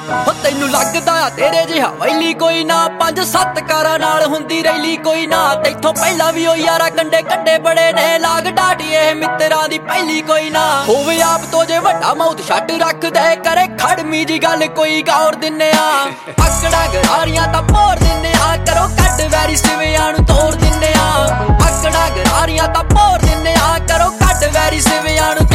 हो तैनू लगदा तेरे जिहा वैली कोई ना, 5-7 कारां नाल हुंदी रैली कोई ना। तैथों पहला भी ओ यारा कंडे कंडे बड़े ने, लाग डाटिए मित्तरां दी पहली कोई ना। होवे आप तो जे वड्डा माउथ छट रख दे, करे खड़मी जी गल कोई गौर दिन्ने आ। आकड़ा गरारियां तां भोर दिन्ने आ, करो कड्ड वैरी सिवियां नूं तोड़ दिन्ने आ। आकड़ा गरारियां तां भोर दिन्ने आ, करो कड्ड वैरी सिवियां नूं